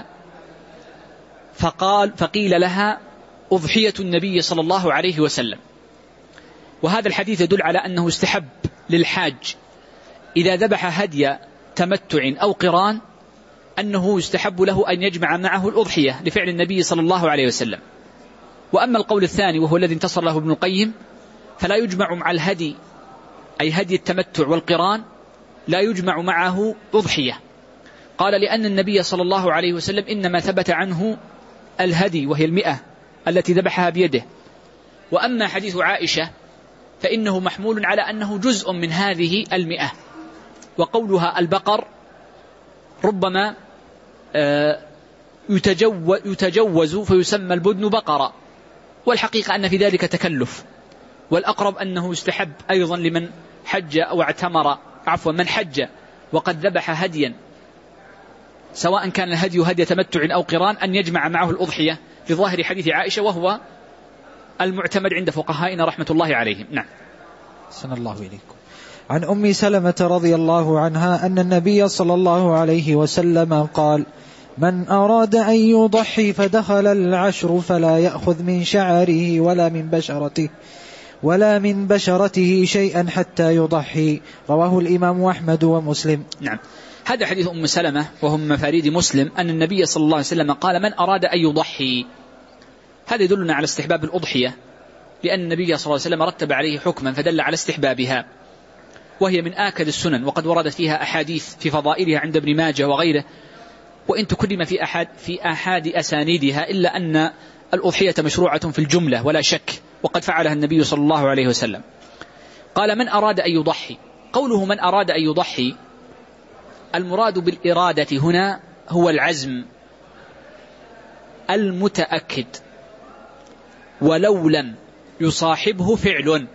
فقيل لها أضحية النبي صلى الله عليه وسلم. وهذا الحديث يدل على أنه استحب للحاج إذا ذبح هدي تمتع أو قران أنه يستحب له أن يجمع معه الأضحية لفعل النبي صلى الله عليه وسلم. وأما القول الثاني وهو الذي انتصر له ابن القيم فلا يجمع مع الهدي، أي هدي التمتع والقران لا يجمع معه أضحية. قال لأن النبي صلى الله عليه وسلم إنما ثبت عنه الهدي وهي 100 التي ذبحها بيده. وأما حديث عائشة فإنه محمول على أنه جزء من هذه 100، وقولها البقر ربما يتجوز فيسمى البدن بقرة، والحقيقة أن في ذلك تكلف، والأقرب أنه يستحب أيضا لمن حج أو اعتمر من حج وقد ذبح هديا سواء كان الهدي هدي تمتع أو قران أن يجمع معه الأضحية لظاهر حديث عائشة، وهو المعتمد عند فقهائنا رحمة الله عليهم. نعم. سن الله إليكم. عن أم سلمة رضي الله عنها أن النبي صلى الله عليه وسلم قال: من أراد أن يضحي فدخل العشر فلا يأخذ من شعره ولا من بشرته شيئا حتى يضحي. رواه الإمام أحمد ومسلم. نعم. هذا حديث أم سلمة وهم من مفاريد مسلم أن النبي صلى الله عليه وسلم قال: من أراد أن يضحي. هذا يدلنا على استحباب الأضحية، لأن النبي صلى الله عليه وسلم رتب عليه حكما فدل على استحبابها، وهي من آكد السنن، وقد وردت فيها أحاديث في فضائلها عند ابن ماجه وغيره، وإن تكلم في أحد أسانيدها، إلا أن الأضحية مشروعة في الجملة ولا شك، وقد فعلها النبي صلى الله عليه وسلم. قال: من أراد أن يضحي. قوله من أراد أن يضحي المراد بالإرادة هنا هو العزم المتأكد، ولو لم يصاحبه فعل،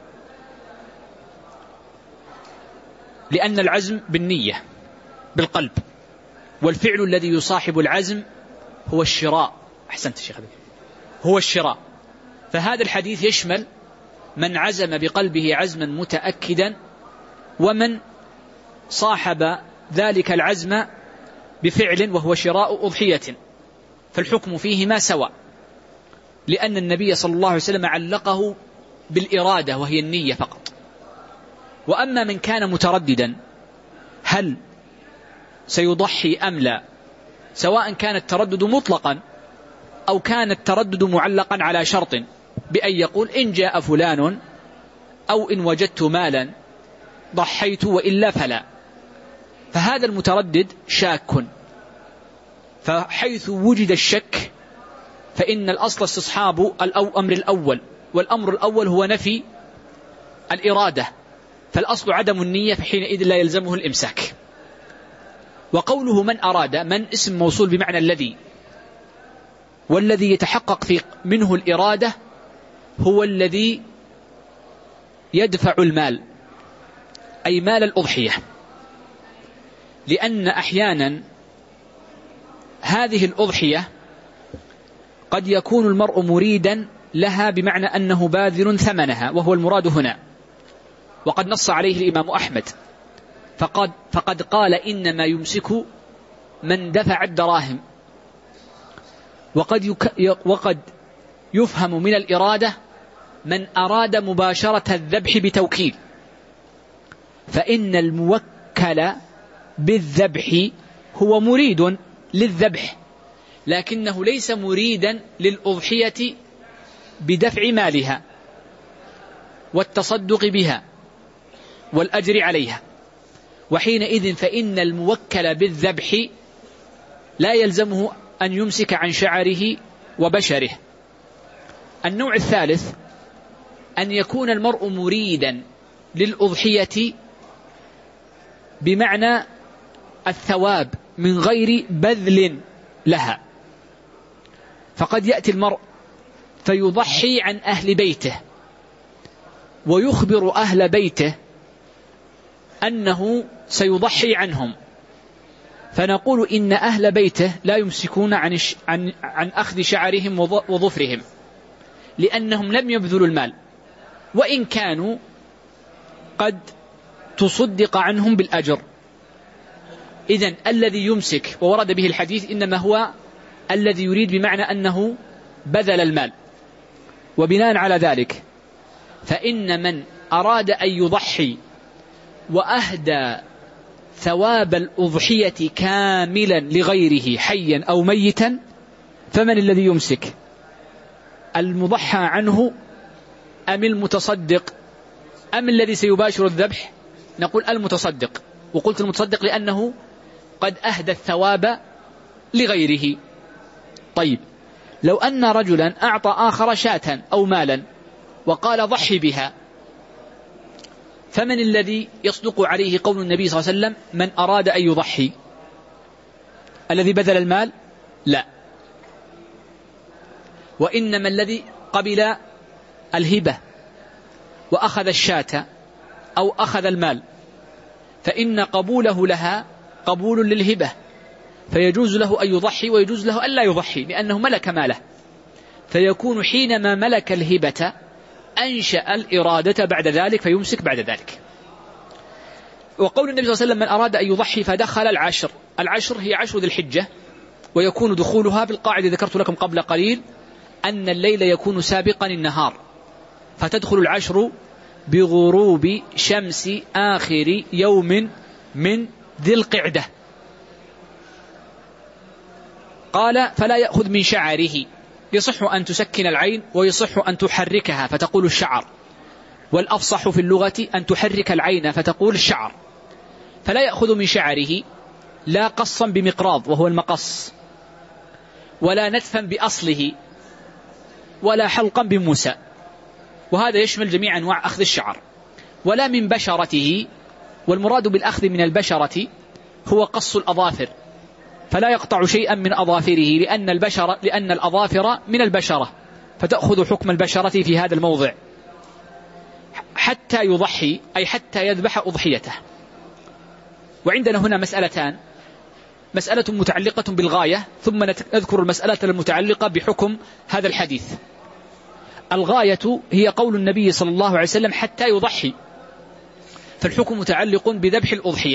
لأن العزم بالنية بالقلب، والفعل الذي يصاحب العزم هو الشراء. أحسنت الشيخ، هو الشراء. فهذا الحديث يشمل من عزم بقلبه عزما متأكدا، ومن صاحب ذلك العزم بفعل وهو شراء أضحية، فالحكم فيهما سواء، لأن النبي صلى الله عليه وسلم علقه بالإرادة وهي النية فقط. وأما من كان مترددا هل سيضحي أم لا، سواء كان التردد مطلقا أو كان التردد معلقا على شرط بأن يقول إن جاء فلان أو إن وجدت مالا ضحيت وإلا فلا، فهذا المتردد شاك. فحيث وجد الشك فإن الأصل استصحاب الأمر الأول، والأمر الأول هو نفي الإرادة، فالأصل عدم النية، فحينئذ لا يلزمه الإمساك. وقوله من أراد، من اسم موصول بمعنى الذي، والذي يتحقق في منه الإرادة هو الذي يدفع المال، أي مال الأضحية، لأن أحيانا هذه الأضحية قد يكون المرء مريدا لها بمعنى أنه باذل ثمنها، وهو المراد هنا، وقد نص عليه الإمام أحمد فقد قال إنما يمسك من دفع الدراهم. وقد يفهم من الإرادة من أراد مباشرة الذبح بتوكيل، فإن الموكل بالذبح هو مريد للذبح، لكنه ليس مريدا للأضحية بدفع مالها والتصدق بها والأجر عليها، وحينئذ فإن الموكل بالذبح لا يلزمه أن يمسك عن شعره وبشره. النوع الثالث أن يكون المرء مريدا للأضحية بمعنى الثواب من غير بذل لها، فقد يأتي المرء فيضحي عن أهل بيته ويخبر أهل بيته أنه سيضحي عنهم، فنقول إن أهل بيته لا يمسكون عن أخذ شعرهم وظفرهم، لأنهم لم يبذلوا المال، وإن كانوا قد تصدق عنهم بالأجر. إذن الذي يمسك وورد به الحديث إنما هو الذي يريد بمعنى أنه بذل المال. وبناء على ذلك فإن من أراد أن يضحي وأهدى ثواب الأضحية كاملا لغيره حيا أو ميتا، فمن الذي يمسك؟ المضحى عنه أم المتصدق أم الذي سيباشر الذبح؟ نقول المتصدق، وقلت المتصدق لأنه قد أهدى الثواب لغيره. طيب، لو أن رجلا أعطى آخر شاة أو مالا وقال ضحي بها، فمن الذي يصدق عليه قول النبي صلى الله عليه وسلم من أراد أن يضحي؟ الذي بذل المال؟ لا، وإنما الذي قبل الهبة وأخذ الشاة أو أخذ المال، فإن قبوله لها قبول للهبة، فيجوز له أن يضحي ويجوز له أن لا يضحي لأنه ملك ماله، فيكون حينما ملك الهبة أنشأ الإرادة بعد ذلك فيمسك بعد ذلك. وقول النبي صلى الله عليه وسلم من أراد أن يضحي فدخل العشر هي 10 ذي الحجة، ويكون دخولها بالقاعدة ذكرت لكم قبل قليل أن الليل يكون سابقا النهار، فتدخل العشر بغروب شمس آخر يوم من ذي القعدة. قال فلا يأخذ من شعره، يصح أن تسكن العين ويصح أن تحركها فتقول الشعر، والأفصح في اللغة أن تحرك العين فتقول الشعر. فلا يأخذ من شعره لا قصا بمقراض وهو المقص، ولا نتفا بأصله، ولا حلقا بموسى، وهذا يشمل جميع أنواع أخذ الشعر، ولا من بشرته، والمراد بالأخذ من البشرة هو قص الأظافر، فلا يقطع شيئا من أظافره لأن الأظافر من البشرة، فتأخذ حكم البشرة في هذا الموضع حتى يضحي، أي حتى يذبح أضحيته. وعندنا هنا مسألتان، مسألة متعلقة بالغاية، ثم نذكر المسألة المتعلقة بحكم هذا الحديث. الغاية هي قول النبي صلى الله عليه وسلم حتى يضحي، فالحكم متعلق بذبح الأضحية.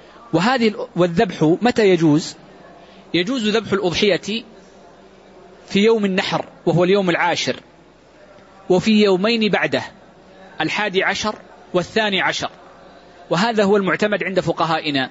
والذبح متى يجوز؟ يجوز ذبح الأضحية في يوم النحر وهو اليوم العاشر، وفي يومين بعده 11 و12، وهذا هو المعتمد عند فقهائنا.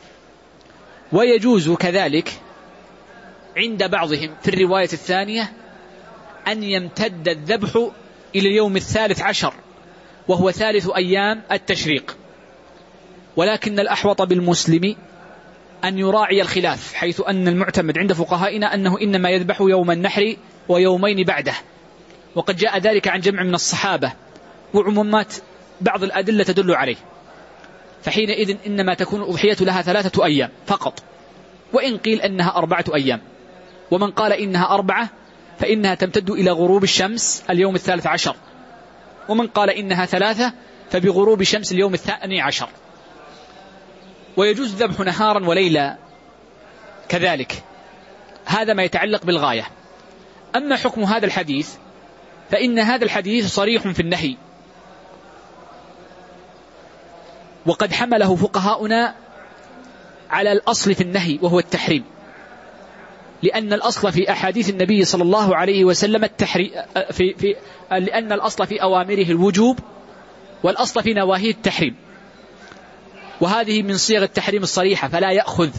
ويجوز كذلك عند بعضهم في الرواية الثانية أن يمتد الذبح إلى اليوم 13 وهو 3 أيام التشريق، ولكن الأحوط بالمسلم أن يراعي الخلاف، حيث أن المعتمد عند فقهائنا أنه إنما يذبح يوم النحر ويومين بعده، وقد جاء ذلك عن جمع من الصحابة وعمومات بعض الأدلة تدل عليه، فحينئذ إنما تكون الأضحية لها 3 أيام فقط، وإن قيل أنها 4 أيام، ومن قال إنها 4 فإنها تمتد إلى غروب الشمس اليوم 13، ومن قال إنها 3 فبغروب شمس اليوم 12. ويجوز الذبح نهارا وليلا كذلك، هذا ما يتعلق بالغاية. أما حكم هذا الحديث فإن هذا الحديث صريح في النهي، وقد حمله فقهاؤنا على الأصل في النهي وهو التحريم، لأن الأصل في أحاديث النبي صلى الله عليه وسلم التحريم، لأن الأصل في أوامره الوجوب والأصل في نواهيه التحريم، وهذه من صيغ التحريم الصريحة فلا يأخذ،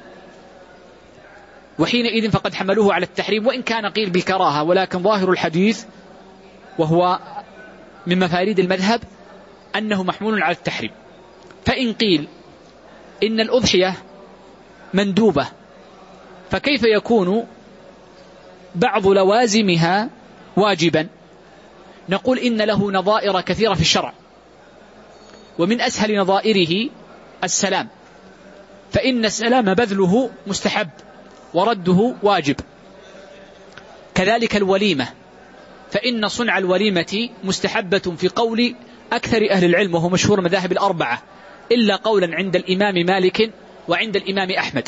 وحينئذ فقد حملوه على التحريم، وإن كان قيل بالكراهة، ولكن ظاهر الحديث وهو من مفاريد المذهب أنه محمول على التحريم. فإن قيل إن الأضحية مندوبة، فكيف يكون بعض لوازمها واجبا؟ نقول إن له نظائر كثيرة في الشرع، ومن أسهل نظائره السلام، فإن السلام بذله مستحب ورده واجب. كذلك الوليمة، فإن صنع الوليمة مستحبة في قول أكثر أهل العلم، وهو مشهور مذاهب الأربعة، إلا قولا عند الإمام مالك وعند الإمام أحمد.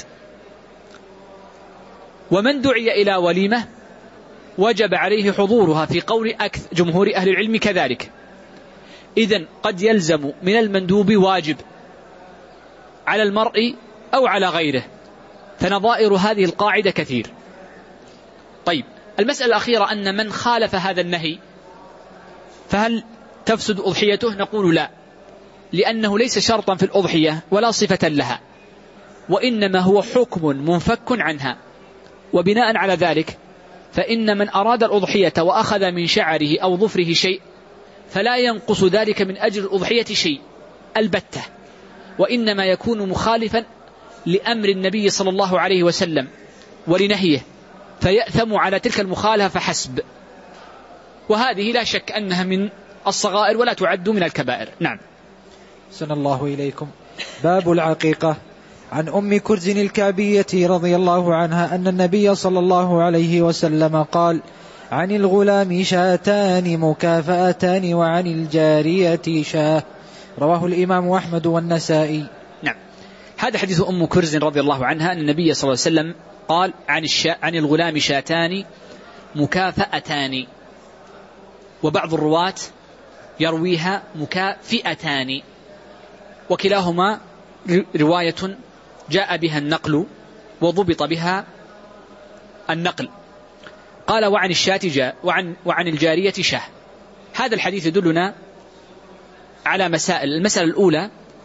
ومن دعي إلى وليمة وجب عليه حضورها في قول جمهور أهل العلم كذلك. إذن قد يلزم من المندوب واجب على المرء أو على غيره، فنظائر هذه القاعدة كثير. طيب، المسألة الأخيرة أن من خالف هذا النهي فهل تفسد أضحيته؟ نقول لا، لأنه ليس شرطا في الأضحية ولا صفة لها، وإنما هو حكم منفك عنها. وبناء على ذلك فإن من أراد الأضحية وأخذ من شعره أو ظفره شيء فلا ينقص ذلك من أجر الأضحية شيء البتة، وإنما يكون مخالفا لأمر النبي صلى الله عليه وسلم ولنهيه، فيأثم على تلك المخالفة فحسب، وهذه لا شك أنها من الصغائر ولا تعد من الكبائر. نعم. سن الله إليكم. باب العقيقة. عن أم كرز الكعبية رضي الله عنها أن النبي صلى الله عليه وسلم قال: عن الغلام شاتان مكافأتان وعن الجارية شاه. رواه الإمام أحمد والنسائي. نعم، هذا حديث أم كرز رضي الله عنها أن النبي صلى الله عليه وسلم قال: عن الغلام شاتان مكافأتان، وبعض الرواة يرويها مكافئتان، وكلاهما رواية جاء بها النقل وضبط بها النقل. قال: وعن الشاة جاء وعن الجارية شاه. هذا الحديث يدلنا على مسائل. المسألة الأولى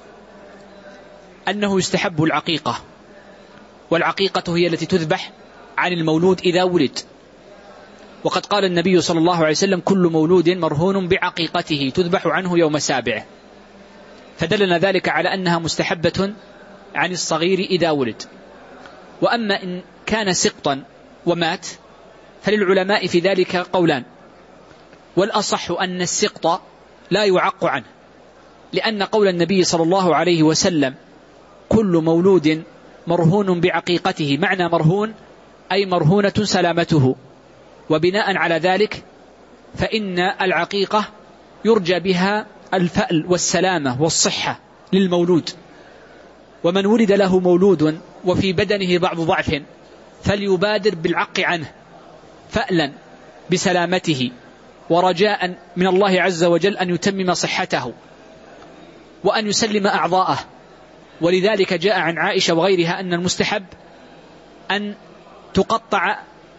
أنه يستحب العقيقة، والعقيقة هي التي تذبح عن المولود إذا ولد، وقد قال النبي صلى الله عليه وسلم: كل مولود مرهون بعقيقته تذبح عنه يوم سابعه، فدلنا ذلك على أنها مستحبة عن الصغير إذا ولد. وأما إن كان سقطا ومات فللعلماء في ذلك قولان، والأصح أن السقط لا يعق عنه، لأن قول النبي صلى الله عليه وسلم: كل مولود مرهون بعقيقته، معنى مرهون أي مرهونة سلامته، وبناء على ذلك فإن العقيقة يرجى بها الفأل والسلامة والصحة للمولود. ومن ولد له مولود وفي بدنه بعض ضعف فليبادر بالعق عنه فألا بسلامته، ورجاء من الله عز وجل أن يتمم صحته وأن يسلم أعضاءه. ولذلك جاء عن عائشة وغيرها أن المستحب أن تقطع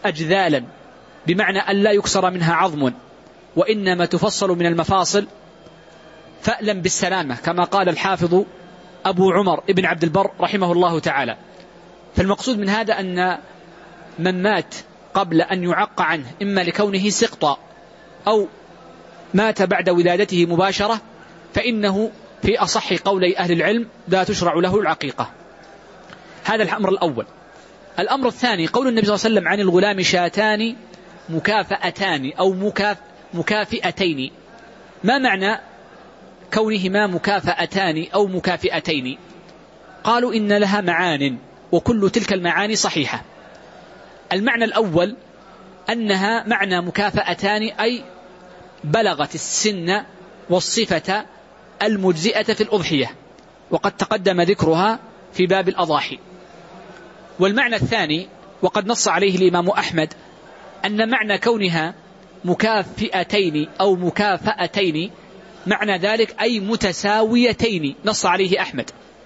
أجذالا بمعنى أن لا يكسر منها عظم وإنما تفصل من المفاصل فألم بالسلامة كما قال الحافظ أبو عمر ابن عبد البر رحمه الله تعالى. فالمقصود من هذا أن من مات قبل أن يعق عنه إما لكونه سقطا أو مات بعد ولادته مباشرة فإنه في أصح قولي أهل العلم لا تشرع له العقيقة. هذا الأمر الأول. الأمر الثاني قول النبي صلى الله عليه وسلم عن الغلام شاتان مكافأتان أو مكافئتين. ما معنى كونهما مكافأتان أو مكافئتين؟ قالوا إن لها معان وكل تلك المعاني صحيحة. المعنى الأول أنها معنى مكافأتان أي بلغت السن والصفة المجزئة في الأضحية وقد تقدم ذكرها في باب الأضاحي. والمعنى الثاني وقد نص عليه الإمام أحمد أن معنى كونها مكافئتين أو مكافأتين معنى ذلك أي متساويتين، نص عليه أحمد.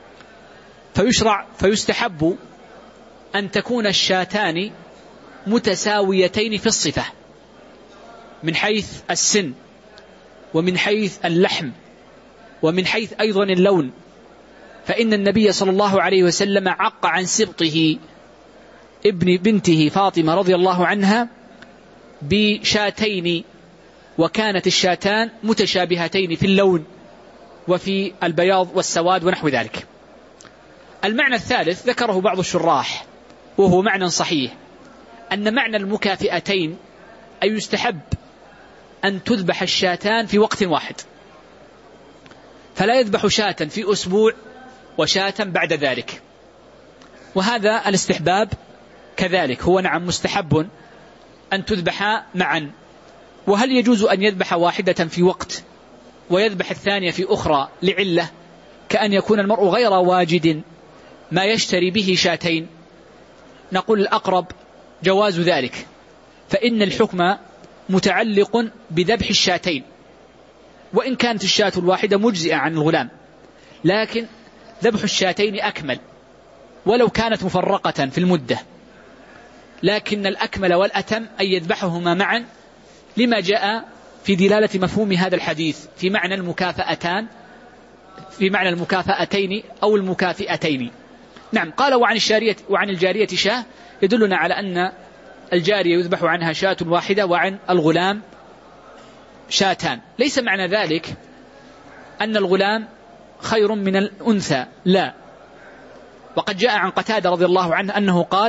فيستحب أن تكون الشاتان متساويتين في الصفة من حيث السن ومن حيث اللحم ومن حيث أيضا اللون. فإن النبي صلى الله عليه وسلم عق عن سبطه ابن بنته فاطمة رضي الله عنها بشاتين وكانت الشاتان متشابهتين في اللون وفي البياض والسواد ونحو ذلك. المعنى الثالث ذكره بعض الشراح وهو معنى صحيح أن معنى المكافئتين أي يستحب أن تذبح الشاتان في وقت واحد، فلا يذبح شاة في أسبوع وشاة بعد ذلك. وهذا الاستحباب كذلك هو نعم مستحب أن تذبح معا. وهل يجوز أن يذبح واحدة في وقت ويذبح الثانية في أخرى لعلة كأن يكون المرء غير واجد ما يشتري به شاتين؟ نقول الأقرب جواز ذلك، فإن الحكم متعلق بذبح الشاتين، وإن كانت الشاة الواحدة مجزئة عن الغلام، لكن ذبح الشاتين أكمل ولو كانت مفرقة في المدة، لكن الأكمل والأتم أن يذبحهما معا لما جاء في دلالة مفهوم هذا الحديث في معنى المكافأتان، في معنى المكافأتين أو المكافئتين. نعم. قال وعن الجارية شاة يدلنا على أن الجارية يذبح عنها شاة واحدة وعن الغلام شاتان. ليس معنى ذلك أن الغلام خير من الأنثى، لا. وقد جاء عن قتادة رضي الله عنه أنه قال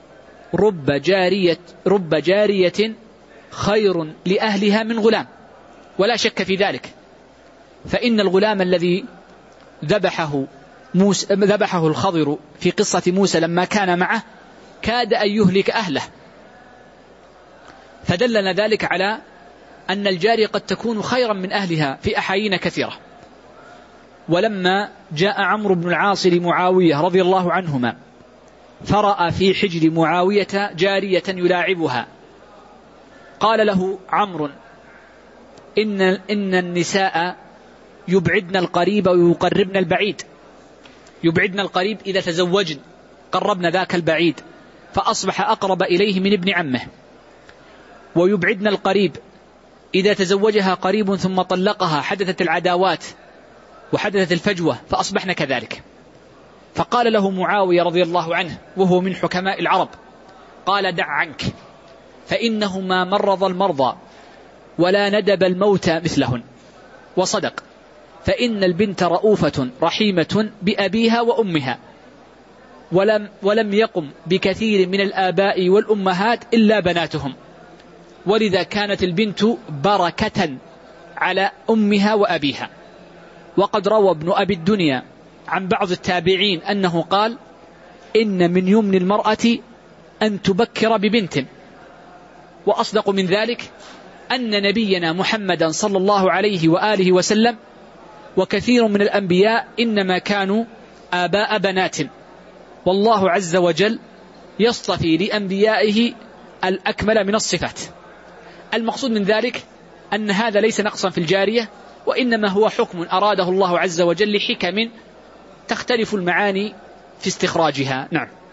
رب جارية خير لأهلها من غلام، ولا شك في ذلك. فإن الغلام الذي ذبحه الخضر في قصة موسى لما كان معه كاد أن يهلك أهله، فدلنا ذلك على أن الجارية قد تكون خيرا من أهلها في أحايين كثيرة. ولما جاء عمرو بن العاص لمعاوية رضي الله عنهما فرأى في حجر معاوية جارية يلاعبها، قال له عمرو إن النساء يبعدن القريب ويقربن البعيد. يبعدن القريب إذا تزوجن قربن ذاك البعيد فأصبح أقرب إليه من ابن عمه، ويبعدن القريب إذا تزوجها قريب ثم طلقها حدثت العداوات وحدثت الفجوة فأصبحن كذلك. فقال له معاوية رضي الله عنه وهو من حكماء العرب، قال دع عنك فإنه ما مرض المرضى ولا ندب الموت مثلهن. وصدق، فإن البنت رؤوفة رحيمة بأبيها وأمها، ولم يقم بكثير من الآباء والأمهات إلا بناتهم، ولذا كانت البنت بركة على أمها وأبيها. وقد روى ابن أبي الدنيا عن بعض التابعين أنه قال إن من يمن المرأة أن تبكر ببنت. وأصدق من ذلك أن نبينا محمدا صلى الله عليه وآله وسلم وكثير من الأنبياء إنما كانوا آباء بنات، والله عز وجل يصطفي لأنبيائه الأكمل من الصفات. المقصود من ذلك أن هذا ليس نقصا في الجارية، وإنما هو حكم أراده الله عز وجل لحكم تختلف المعاني في استخراجها. نعم.